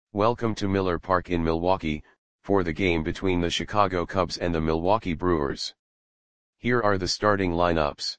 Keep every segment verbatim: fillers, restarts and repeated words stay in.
Welcome to Miller Park in Milwaukee, for the game between the Chicago Cubs and the Milwaukee Brewers. Here are the starting lineups.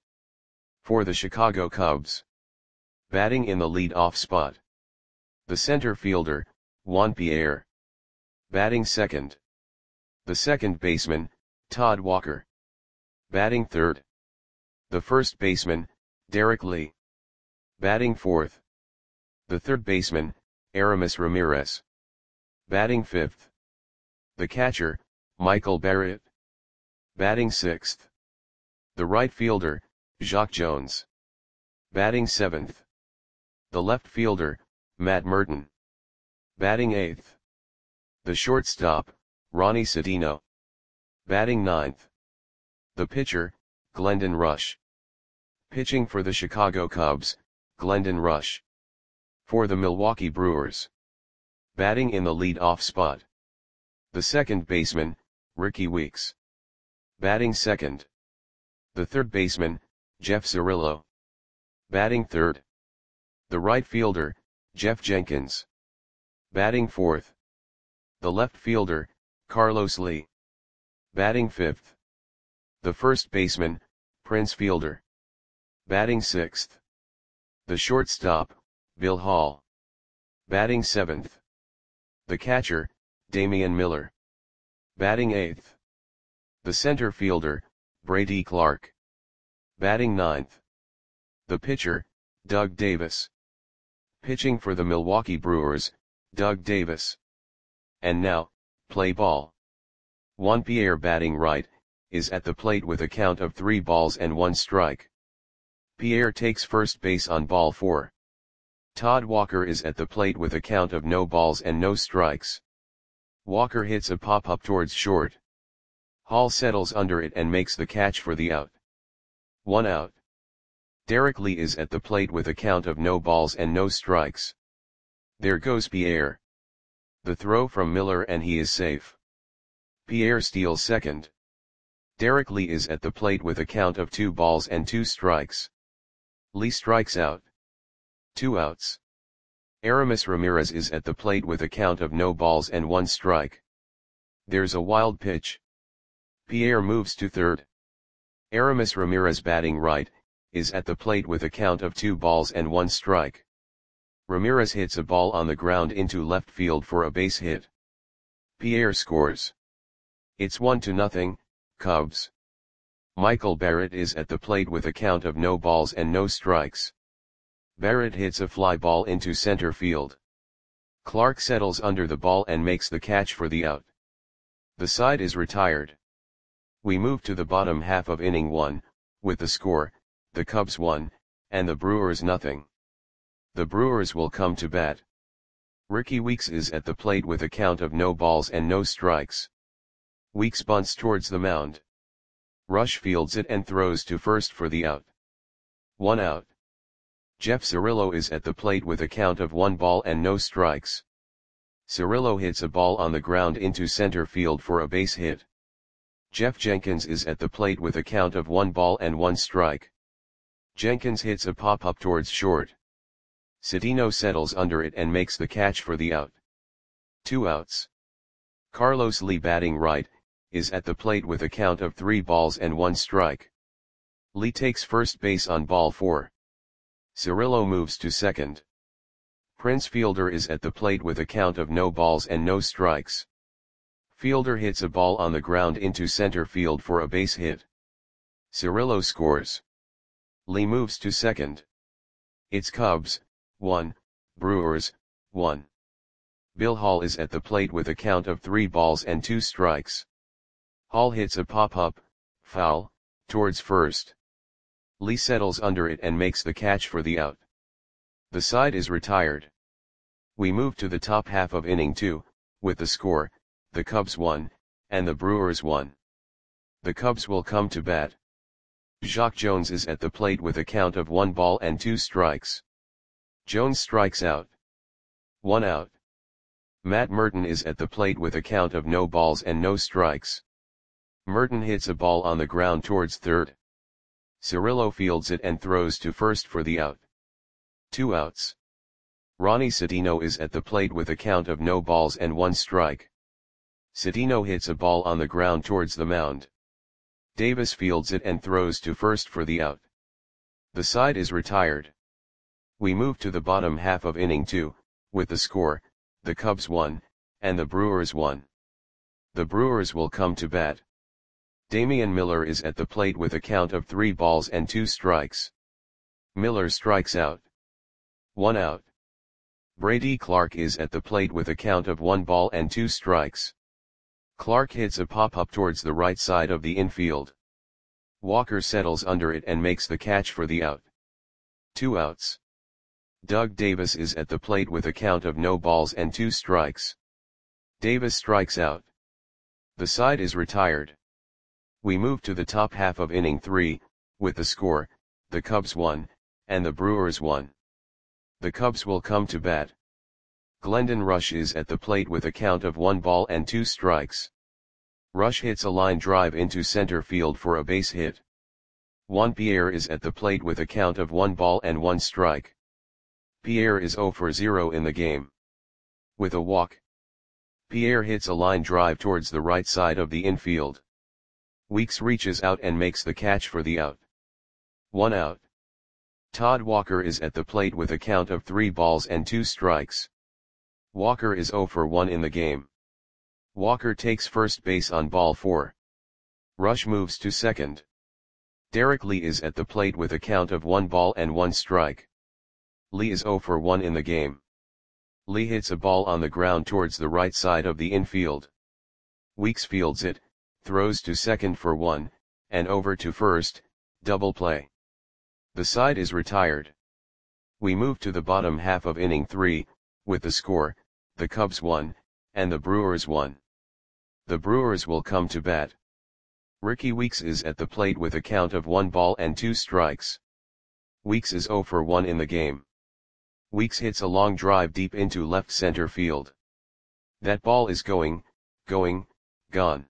For the Chicago Cubs. Batting in the lead-off spot. The center fielder, Juan Pierre. Batting second. The second baseman, Todd Walker. Batting third. The first baseman, Derek Lee. Batting fourth. The third baseman, Aramis Ramirez. Batting fifth. The catcher, Michael Barrett. Batting sixth. The right fielder, Jacque Jones. Batting seventh. The left fielder, Matt Merton. Batting eighth. The shortstop, Ronnie Sedino. Batting ninth. The pitcher, Glendon Rusch. Pitching for the Chicago Cubs, Glendon Rusch. For the Milwaukee Brewers. Batting in the lead-off spot. The second baseman, Rickie Weeks. Batting second. The third baseman, Jeff Cirillo. Batting third. The right fielder, Jeff Jenkins. Batting fourth. The left fielder, Carlos Lee. Batting fifth. The first baseman, Prince Fielder. Batting sixth. The shortstop, Bill Hall. Batting seventh. The catcher, Damian Miller. Batting eighth. The center fielder, Brady Clark. Batting ninth. The pitcher, Doug Davis. Pitching for the Milwaukee Brewers, Doug Davis. And now, play ball. Juan Pierre batting right, is at the plate with a count of three balls and one strike. Pierre takes first base on ball four. Todd Walker is at the plate with a count of no balls and no strikes. Walker hits a pop-up towards short. Hall settles under it and makes the catch for the out. One out. Derek Lee is at the plate with a count of no balls and no strikes. There goes Pierre. The throw from Miller and he is safe. Pierre steals second. Derek Lee is at the plate with a count of two balls and two strikes. Lee strikes out. Two outs. Aramis Ramirez is at the plate with a count of no balls and one strike. There's a wild pitch. Pierre moves to third. Aramis Ramirez batting right, is at the plate with a count of two balls and one strike. Ramirez hits a ball on the ground into left field for a base hit. Pierre scores. It's one to nothing, Cubs. Michael Barrett is at the plate with a count of no balls and no strikes. Barrett hits a fly ball into center field. Clark settles under the ball and makes the catch for the out. The side is retired. We move to the bottom half of inning one, with the score, the Cubs one, and the Brewers nothing. The Brewers will come to bat. Rickie Weeks is at the plate with a count of no balls and no strikes. Weeks bunts towards the mound. Rusch fields it and throws to first for the out. One out. Jeff Cirillo is at the plate with a count of one ball and no strikes. Cirillo hits a ball on the ground into center field for a base hit. Jeff Jenkins is at the plate with a count of one ball and one strike. Jenkins hits a pop-up towards short. Sedino settles under it and makes the catch for the out. Two outs. Carlos Lee batting right, is at the plate with a count of three balls and one strike. Lee takes first base on ball four. Cirillo moves to second. Prince Fielder is at the plate with a count of no balls and no strikes. Fielder hits a ball on the ground into center field for a base hit. Cirillo scores. Lee moves to second. It's Cubs, one, Brewers, one. Bill Hall is at the plate with a count of three balls and two strikes. Hall hits a pop-up, foul, towards first. Lee settles under it and makes the catch for the out. The side is retired. We move to the top half of inning two, with the score, the Cubs one, and the Brewers one. The Cubs will come to bat. Jacque Jones is at the plate with a count of one ball and two strikes. Jones strikes out. One out. Matt Merton is at the plate with a count of no balls and no strikes. Merton hits a ball on the ground towards third. Cirillo fields it and throws to first for the out. Two outs. Ronnie Citino is at the plate with a count of no balls and one strike. Citino hits a ball on the ground towards the mound. Davis fields it and throws to first for the out. The side is retired. We move to the bottom half of inning two, with the score, the Cubs won, and the Brewers won. The Brewers will come to bat. Damian Miller is at the plate with a count of three balls and two strikes. Miller strikes out. One out. Brady Clark is at the plate with a count of one ball and two strikes. Clark hits a pop-up towards the right side of the infield. Walker settles under it and makes the catch for the out. Two outs. Doug Davis is at the plate with a count of no balls and two strikes. Davis strikes out. The side is retired. We move to the top half of inning three, with the score, the Cubs won, and the Brewers won. The Cubs will come to bat. Glendon Rush is at the plate with a count of one ball and two strikes. Rush hits a line drive into center field for a base hit. Juan Pierre is at the plate with a count of one ball and one strike. Pierre is zero for zero in the game. With a walk, Pierre hits a line drive towards the right side of the infield. Weeks reaches out and makes the catch for the out. One out. Todd Walker is at the plate with a count of three balls and two strikes. Walker is zero for one in the game. Walker takes first base on ball four. Rush moves to second. Derek Lee is at the plate with a count of one ball and one strike. Lee is zero for one in the game. Lee hits a ball on the ground towards the right side of the infield. Weeks fields it, throws to second for one, and over to first, double play. The side is retired. We move to the bottom half of inning three, with the score, the Cubs won, and the Brewers won. The Brewers will come to bat. Ricky Weeks is at the plate with a count of one ball and two strikes. Weeks is zero for one in the game. Weeks hits a long drive deep into left center field. That ball is going, going, gone.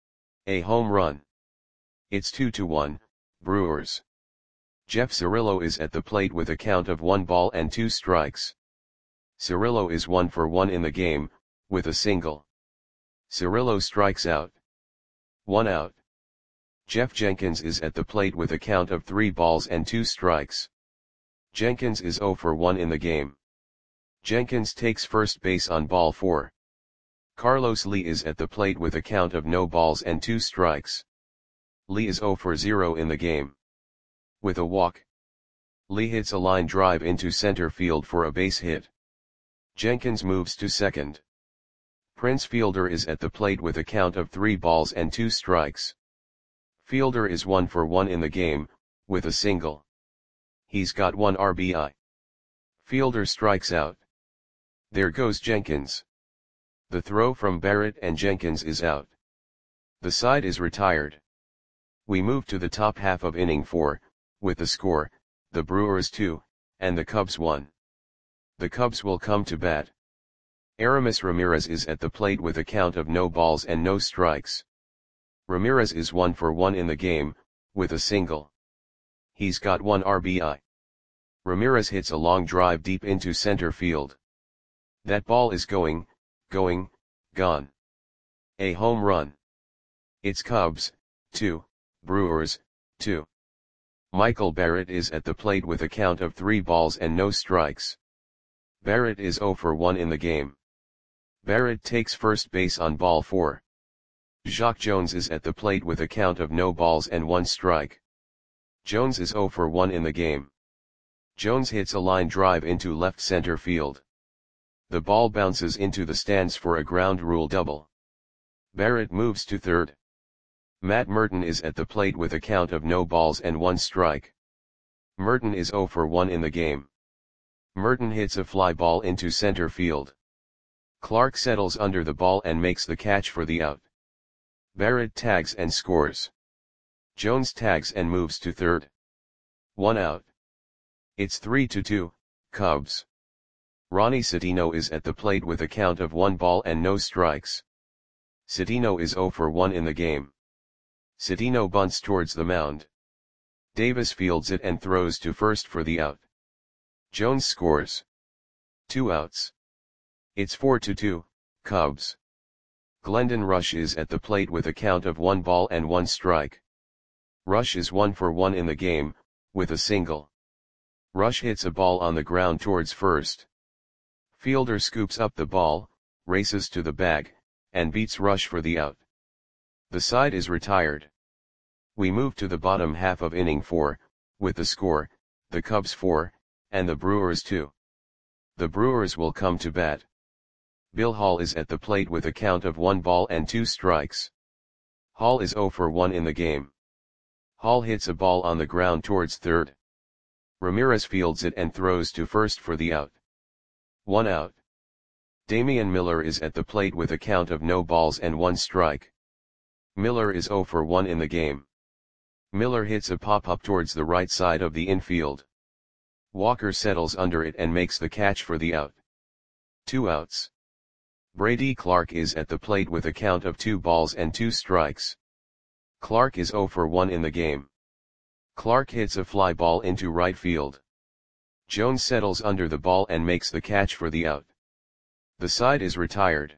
A home run. It's two to one, Brewers. Jeff Cirillo is at the plate with a count of one ball and two strikes. Cirillo is one for one in the game, with a single. Cirillo strikes out. One out. Jeff Jenkins is at the plate with a count of three balls and two strikes. Jenkins is zero for one in the game. Jenkins takes first base on ball four. Carlos Lee is at the plate with a count of no balls and two strikes. Lee is zero for zero in the game. With a walk, Lee hits a line drive into center field for a base hit. Jenkins moves to second. Prince Fielder is at the plate with a count of three balls and two strikes. Fielder is one for one in the game, with a single. He's got one R B I. Fielder strikes out. There goes Jenkins. The throw from Barrett and Jenkins is out. The side is retired. We move to the top half of inning four, with the score, the Brewers two, and the Cubs one. The Cubs will come to bat. Aramis Ramirez is at the plate with a count of no balls and no strikes. Ramirez is one for one in the game, with a single. He's got one R B I. Ramirez hits a long drive deep into center field. That ball is going, going, gone. A home run. It's Cubs, two, Brewers, two. Michael Barrett is at the plate with a count of three balls and no strikes. Barrett is zero for one in the game. Barrett takes first base on ball four. Jacque Jones is at the plate with a count of no balls and one strike. Jones is zero for one in the game. Jones hits a line drive into left center field. The ball bounces into the stands for a ground rule double. Barrett moves to third. Matt Merton is at the plate with a count of no balls and one strike. Merton is zero for one in the game. Merton hits a fly ball into center field. Clark settles under the ball and makes the catch for the out. Barrett tags and scores. Jones tags and moves to third. One out. It's three to two, Cubs. Ronnie Citino is at the plate with a count of one ball and no strikes. Citino is zero for one in the game. Citino bunts towards the mound. Davis fields it and throws to first for the out. Jones scores. Two outs. It's four to two, Cubs. Glendon Rusch is at the plate with a count of one ball and one strike. Rusch is one for one in the game, with a single. Rusch hits a ball on the ground towards first. Fielder scoops up the ball, races to the bag, and beats Rusch for the out. The side is retired. We move to the bottom half of inning four, with the score, the Cubs four, and the Brewers two. The Brewers will come to bat. Bill Hall is at the plate with a count of one ball and two strikes. Hall is zero for one in the game. Hall hits a ball on the ground towards third. Ramirez fields it and throws to first for the out. One out. Damian Miller is at the plate with a count of no balls and one strike. Miller is zero for one in the game. Miller hits a pop-up towards the right side of the infield. Walker settles under it and makes the catch for the out. Two outs. Brady Clark is at the plate with a count of two balls and two strikes. Clark is zero for one in the game. Clark hits a fly ball into right field. Jones settles under the ball and makes the catch for the out. The side is retired.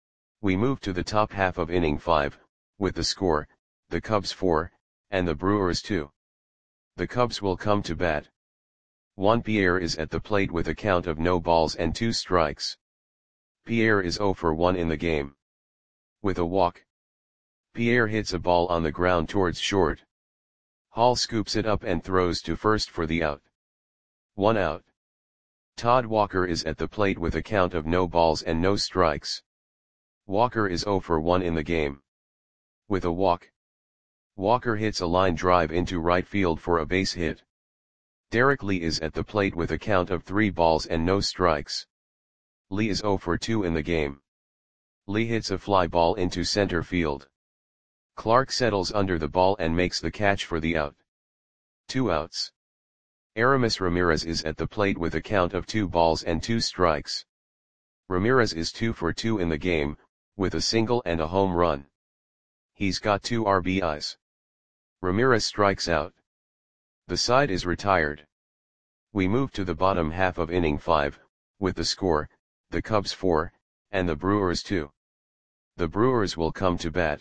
We move to the top half of inning five, with the score, the Cubs four, and the Brewers two. The Cubs will come to bat. Juan Pierre is at the plate with a count of no balls and two strikes. Pierre is zero for one in the game. With a walk. Pierre hits a ball on the ground towards short. Hall scoops it up and throws to first for the out. One out. Todd Walker is at the plate with a count of no balls and no strikes. Walker is zero for one in the game. With a walk. Walker hits a line drive into right field for a base hit. Derek Lee is at the plate with a count of three balls and no strikes. Lee is zero for two in the game. Lee hits a fly ball into center field. Clark settles under the ball and makes the catch for the out. Two outs. Aramis Ramirez is at the plate with a count of two balls and two strikes. Ramirez is two for two in the game, with a single and a home run. He's got two R B Is. Ramirez strikes out. The side is retired. We move to the bottom half of inning five, with the score, the Cubs four, and the Brewers two. The Brewers will come to bat.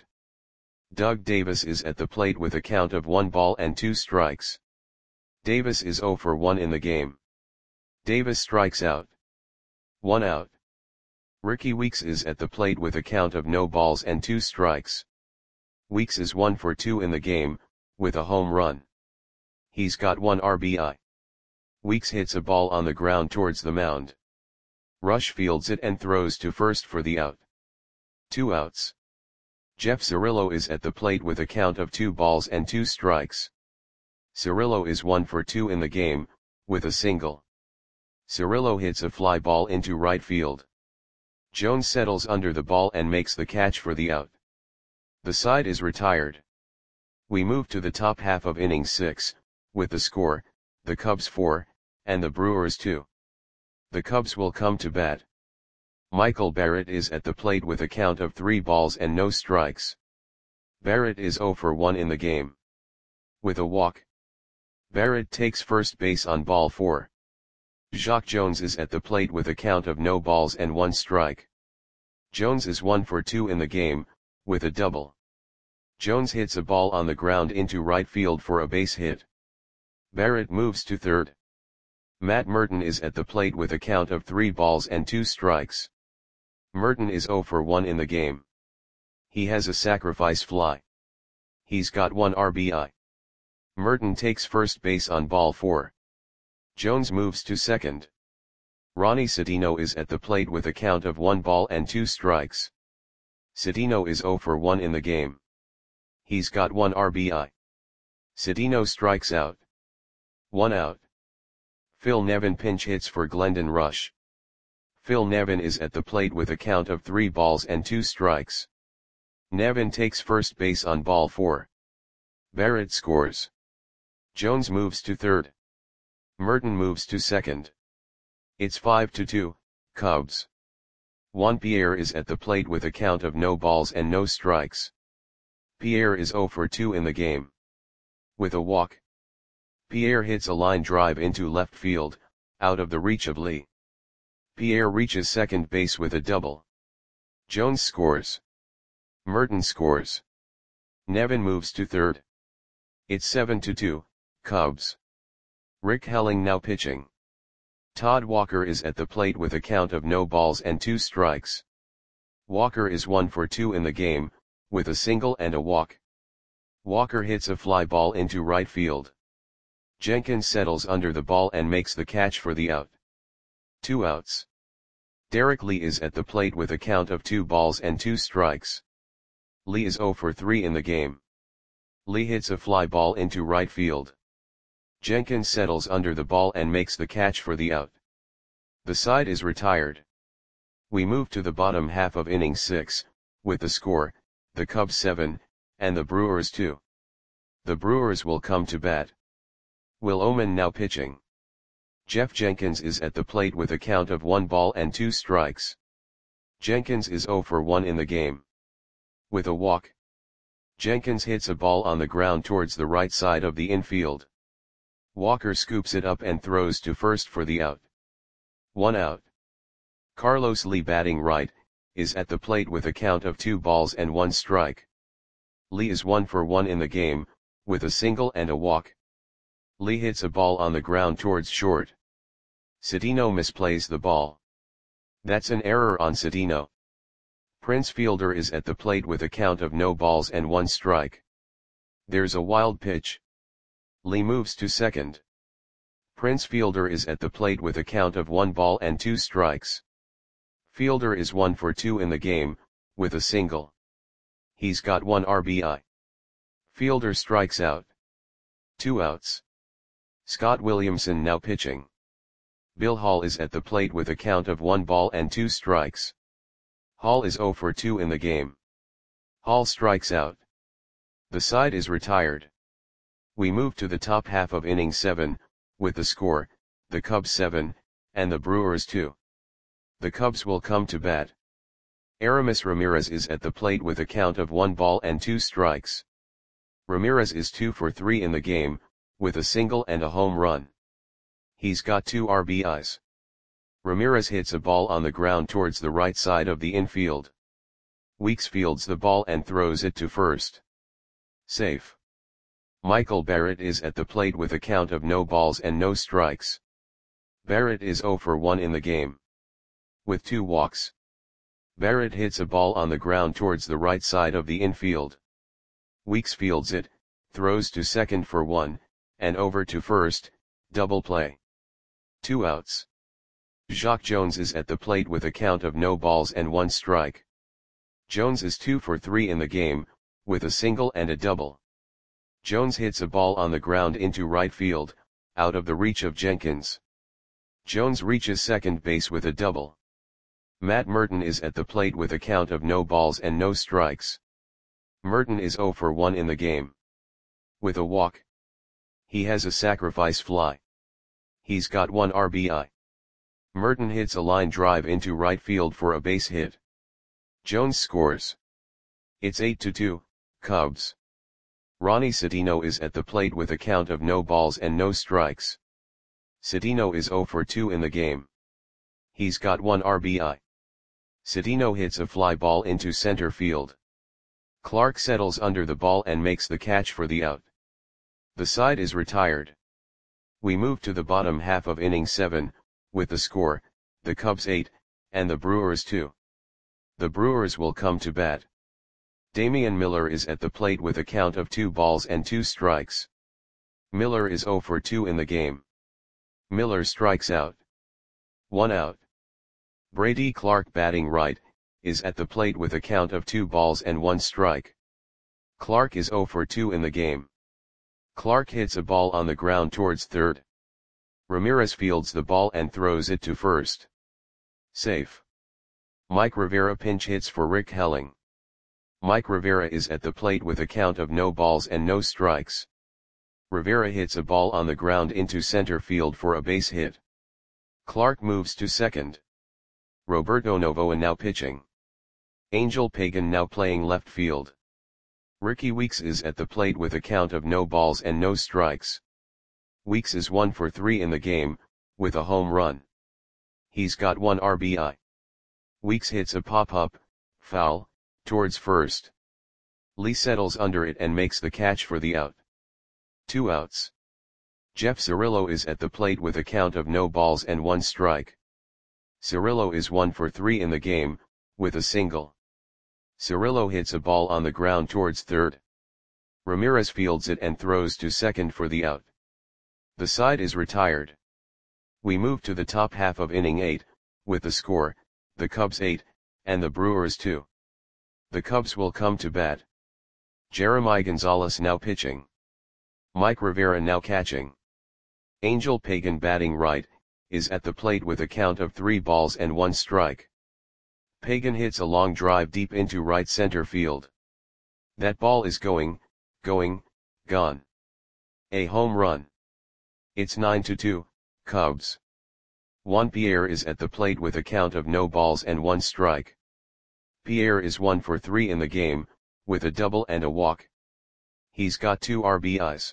Doug Davis is at the plate with a count of one ball and two strikes. Davis is zero for one in the game. Davis strikes out. One out. Ricky Weeks is at the plate with a count of no balls and two strikes. Weeks is one for two in the game, with a home run. He's got one R B I. Weeks hits a ball on the ground towards the mound. Rusch fields it and throws to first for the out. Two outs. Jeff Cirillo is at the plate with a count of two balls and two strikes. Cirillo is one for two in the game, with a single. Cirillo hits a fly ball into right field. Jones settles under the ball and makes the catch for the out. The side is retired. We move to the top half of inning six, with the score, the Cubs four, and the Brewers two. The Cubs will come to bat. Michael Barrett is at the plate with a count of three balls and no strikes. Barrett is zero for one in the game. With a walk. Barrett takes first base on ball four. Jacque Jones is at the plate with a count of no balls and one strike. Jones is one for two in the game, with a double. Jones hits a ball on the ground into right field for a base hit. Barrett moves to third. Matt Merton is at the plate with a count of three balls and two strikes. Merton is zero for one in the game. He has a sacrifice fly. He's got one R B I. Merton takes first base on ball four. Jones moves to second. Ronnie Cedeno is at the plate with a count of one ball and two strikes. Cedeno is zero for one in the game. He's got one R B I. Cedeno strikes out. One out. Phil Nevin pinch hits for Glendon Rusch. Phil Nevin is at the plate with a count of three balls and two strikes. Nevin takes first base on ball four. Barrett scores. Jones moves to third. Merton moves to second. It's five to two, Cubs. Juan Pierre is at the plate with a count of no balls and no strikes. Pierre is zero for two in the game. With a walk. Pierre hits a line drive into left field, out of the reach of Lee. Pierre reaches second base with a double. Jones scores. Merton scores. Nevin moves to third. It's seven to two, Cubs. Rick Helling now pitching. Todd Walker is at the plate with a count of no balls and two strikes. Walker is one for two in the game, with a single and a walk. Walker hits a fly ball into right field. Jenkins settles under the ball and makes the catch for the out. Two outs. Derek Lee is at the plate with a count of two balls and two strikes. Lee is zero for three in the game. Lee hits a fly ball into right field. Jenkins settles under the ball and makes the catch for the out. The side is retired. We move to the bottom half of inning six, with the score, the Cubs seven, and the Brewers two. The Brewers will come to bat. Will Oman now pitching. Jeff Jenkins is at the plate with a count of one ball and two strikes. Jenkins is zero for one in the game. With a walk. Jenkins hits a ball on the ground towards the right side of the infield. Walker scoops it up and throws to first for the out. One out. Carlos Lee batting right, is at the plate with a count of two balls and one strike. Lee is one for one in the game, with a single and a walk. Lee hits a ball on the ground towards short. Cedeno misplays the ball. That's an error on Cedeno. Prince Fielder is at the plate with a count of no balls and one strike. There's a wild pitch. Lee moves to second. Prince Fielder is at the plate with a count of one ball and two strikes. Fielder is one for two in the game, with a single. He's got one R B I. Fielder strikes out. Two outs. Scott Williamson now pitching. Bill Hall is at the plate with a count of one ball and two strikes. Hall is zero for two in the game. Hall strikes out. The side is retired. We move to the top half of inning seven, with the score, the Cubs seven, and the Brewers two. The Cubs will come to bat. Aramis Ramirez is at the plate with a count of one ball and two strikes. Ramirez is two for three in the game, with a single and a home run. He's got two R B Is. Ramirez hits a ball on the ground towards the right side of the infield. Weeks fields the ball and throws it to first. Safe. Michael Barrett is at the plate with a count of no balls and no strikes. Barrett is zero for one in the game. With two walks. Barrett hits a ball on the ground towards the right side of the infield. Weeks fields it, throws to second for one, and over to first, double play. Two outs. Jacque Jones is at the plate with a count of no balls and one strike. Jones is two for three in the game, with a single and a double. Jones hits a ball on the ground into right field, out of the reach of Jenkins. Jones reaches second base with a double. Matt Merton is at the plate with a count of no balls and no strikes. Merton is zero for one in the game. With a walk. He has a sacrifice fly. He's got one R B I. Merton hits a line drive into right field for a base hit. Jones scores. It's eight to two, Cubs. Ronnie Cedeno is at the plate with a count of no balls and no strikes. Cedeno is zero for two in the game. He's got one R B I. Cedeno hits a fly ball into center field. Clark settles under the ball and makes the catch for the out. The side is retired. We move to the bottom half of inning seven, with the score, the Cubs eight, and the Brewers two. The Brewers will come to bat. Damian Miller is at the plate with a count of two balls and two strikes. Miller is zero for two in the game. Miller strikes out. One out. Brady Clark batting right, is at the plate with a count of two balls and one strike. Clark is zero for two in the game. Clark hits a ball on the ground towards third. Ramirez fields the ball and throws it to first. Safe. Mike Rivera pinch hits for Rick Helling. Mike Rivera is at the plate with a count of no balls and no strikes. Rivera hits a ball on the ground into center field for a base hit. Clark moves to second. Roberto Novoa now pitching. Angel Pagan now playing left field. Ricky Weeks is at the plate with a count of no balls and no strikes. Weeks is one for three in the game, with a home run. He's got one R B I. Weeks hits a pop-up, foul, towards first. Lee settles under it and makes the catch for the out. Two outs. Jeff Cirillo is at the plate with a count of no balls and one strike. Cirillo is one for three in the game, with a single. Cirillo hits a ball on the ground towards third. Ramirez fields it and throws to second for the out. The side is retired. We move to the top half of inning eight, with the score, the Cubs eight, and the Brewers two. The Cubs will come to bat. Jeremy Gonzalez now pitching. Mike Rivera now catching. Angel Pagan batting right, is at the plate with a count of three balls and one strike. Pagan hits a long drive deep into right center field. That ball is going, going, gone. A home run. It's nine to two, Cubs. Juan Pierre is at the plate with a count of no balls and one strike. Pierre is one for three in the game, with a double and a walk. He's got two R B Is.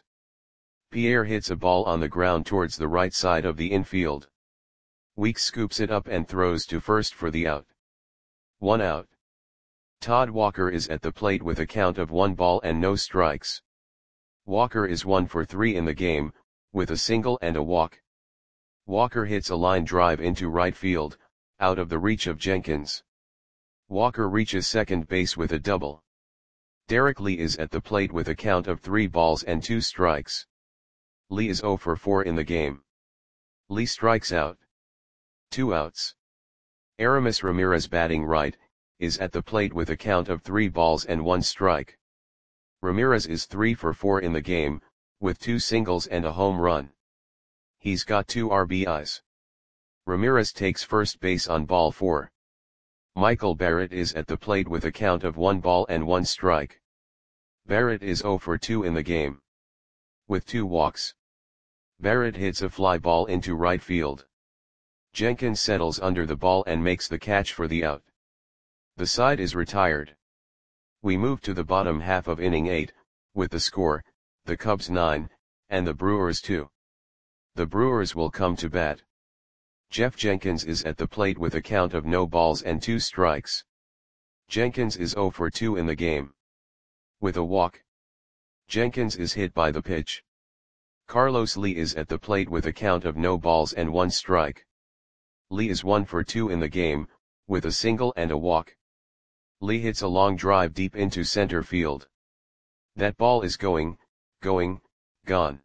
Pierre hits a ball on the ground towards the right side of the infield. Weeks scoops it up and throws to first for the out. One out. Todd Walker is at the plate with a count of one ball and no strikes. Walker is one for three in the game, with a single and a walk. Walker hits a line drive into right field, out of the reach of Jenkins. Walker reaches second base with a double. Derek Lee is at the plate with a count of three balls and two strikes. Lee is zero for four in the game. Lee strikes out. Two outs. Aramis Ramirez batting right, is at the plate with a count of three balls and one strike. Ramirez is three for four in the game, with two singles and a home run. He's got two R B Is. Ramirez takes first base on ball four. Michael Barrett is at the plate with a count of one ball and one strike. Barrett is zero for two in the game. With two walks. Barrett hits a fly ball into right field. Jenkins settles under the ball and makes the catch for the out. The side is retired. We move to the bottom half of inning eight, with the score, the Cubs nine, and the Brewers two. The Brewers will come to bat. Jeff Jenkins is at the plate with a count of no balls and two strikes. Jenkins is zero for two in the game. With a walk. Jenkins is hit by the pitch. Carlos Lee is at the plate with a count of no balls and one strike. Lee is one for two in the game, with a single and a walk. Lee hits a long drive deep into center field. That ball is going, going, gone.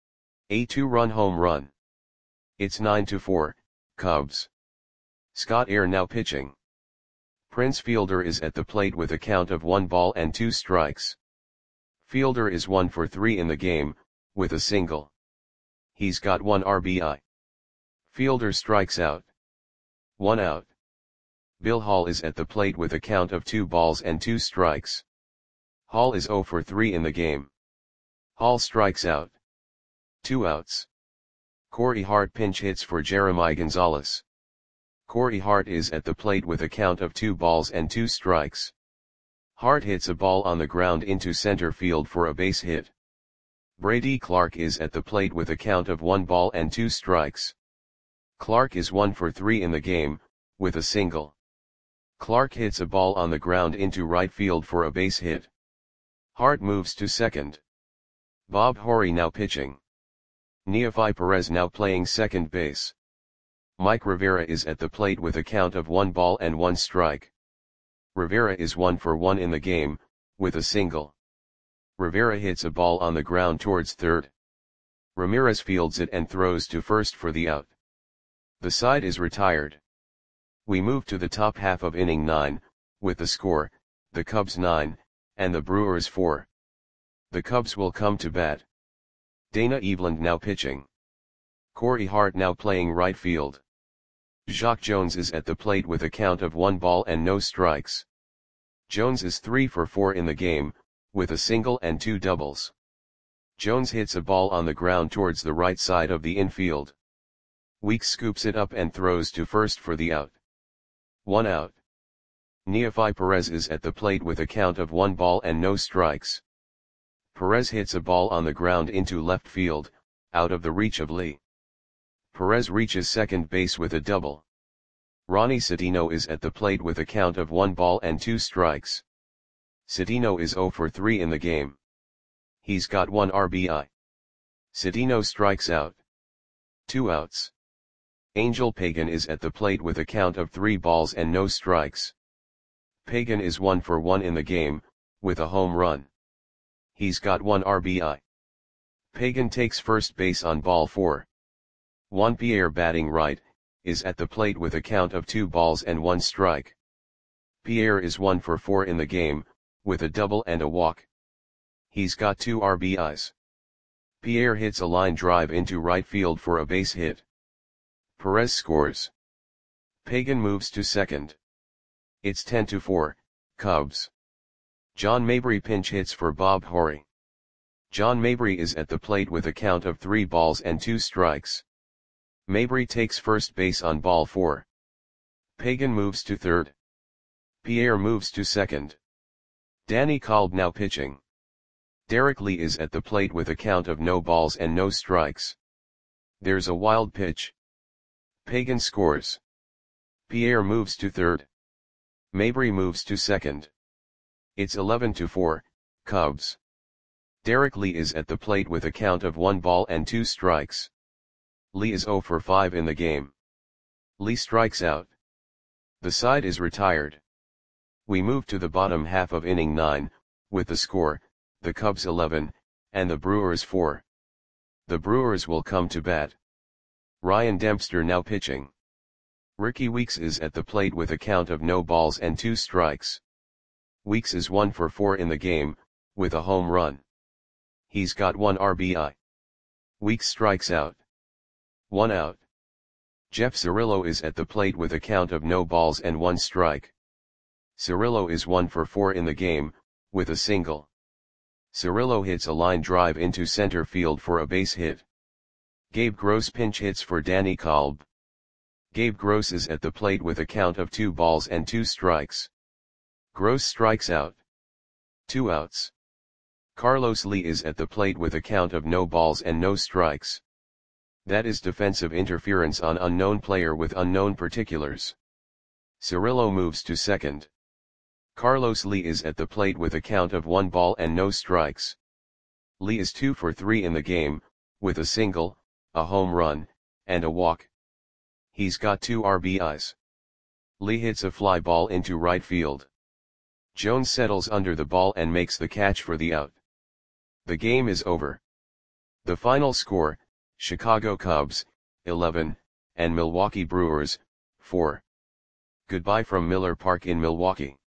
A two-run home run. It's nine to four, Cubs. Scott Air now pitching. Prince Fielder is at the plate with a count of one ball and two strikes. Fielder is one for three in the game, with a single. He's got one R B I. Fielder strikes out. One out. Bill Hall is at the plate with a count of two balls and two strikes. Hall is zero for three in the game. Hall strikes out. Two outs. Corey Hart pinch hits for Jeremy Gonzalez. Corey Hart is at the plate with a count of two balls and two strikes. Hart hits a ball on the ground into center field for a base hit. Brady Clark is at the plate with a count of one ball and two strikes. Clark is one for three in the game, with a single. Clark hits a ball on the ground into right field for a base hit. Hart moves to second. Bob Horry now pitching. Neofi Perez now playing second base. Mike Rivera is at the plate with a count of one ball and one strike. Rivera is one for one in the game, with a single. Rivera hits a ball on the ground towards third. Ramirez fields it and throws to first for the out. The side is retired. We move to the top half of inning nine, with the score, the Cubs nine, and the Brewers four. The Cubs will come to bat. Dana Eveland now pitching. Corey Hart now playing right field. Jacque Jones is at the plate with a count of one ball and no strikes. Jones is three for four in the game, with a single and two doubles. Jones hits a ball on the ground towards the right side of the infield. Weeks scoops it up and throws to first for the out. One out. Neofi Perez is at the plate with a count of one ball and no strikes. Perez hits a ball on the ground into left field, out of the reach of Lee. Perez reaches second base with a double. Ronnie Citino is at the plate with a count of one ball and two strikes. Citino is zero for three in the game. He's got one R B I. Citino strikes out. Two outs. Angel Pagan is at the plate with a count of three balls and no strikes. Pagan is one for one in the game, with a home run. He's got one R B I. Pagan takes first base on ball four. Juan Pierre, batting right, is at the plate with a count of two balls and one strike. Pierre is one for four in the game, with a double and a walk. He's got two R B Is. Pierre hits a line drive into right field for a base hit. Perez scores. Pagan moves to second. It's ten to four, Cubs. John Mabry pinch hits for Bob Horry. John Mabry is at the plate with a count of three balls and two strikes. Mabry takes first base on ball four. Pagan moves to third. Pierre moves to second. Danny Kolb now pitching. Derek Lee is at the plate with a count of no balls and no strikes. There's a wild pitch. Pagan scores. Pierre moves to third. Mabry moves to second. It's eleven to four, Cubs. Derek Lee is at the plate with a count of one ball and two strikes. Lee is zero for five in the game. Lee strikes out. The side is retired. We move to the bottom half of inning nine, with the score, the Cubs eleven, and the Brewers four. The Brewers will come to bat. Ryan Dempster now pitching. Ricky Weeks is at the plate with a count of no balls and two strikes. Weeks is one for four in the game, with a home run. He's got one R B I. Weeks strikes out. One out. Jeff Cirillo is at the plate with a count of no balls and one strike. Cirillo is one for four in the game, with a single. Cirillo hits a line drive into center field for a base hit. Gabe Gross pinch hits for Danny Kolb. Gabe Gross is at the plate with a count of two balls and two strikes. Gross strikes out. Two outs. Carlos Lee is at the plate with a count of no balls and no strikes. That is defensive interference on unknown player with unknown particulars. Cirillo moves to second. Carlos Lee is at the plate with a count of one ball and no strikes. Lee is two for three in the game, with a single, a home run, and a walk. He's got two R B Is. Lee hits a fly ball into right field. Jones settles under the ball and makes the catch for the out. The game is over. The final score, Chicago Cubs, eleven, and Milwaukee Brewers, four. Goodbye from Miller Park in Milwaukee.